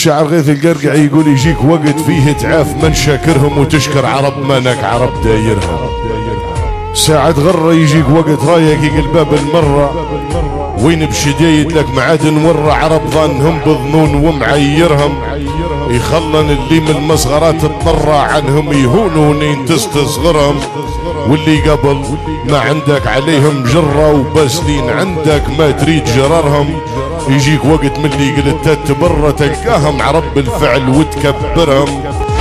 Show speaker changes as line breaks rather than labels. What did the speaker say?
الشاعر غيث القرقع يقول يجيك وقت فيه تعاف من شاكرهم وتشكر عرب منك عرب دايرهم. ساعة غرة يجيك وقت رايك يقل باب المرة وين بشدايد لك معادن ورة عرب ظنهم بظنون ومعيرهم. يخلن اللي من المصغرات تطرى عنهم يهونون تستصغرهم واللي قبل ما عندك عليهم جرة وبس لين عندك ما تريد جررهم. يجيك وقت من اللي قلت تبرة تلقاهم عرب الفعل وتكبرهم.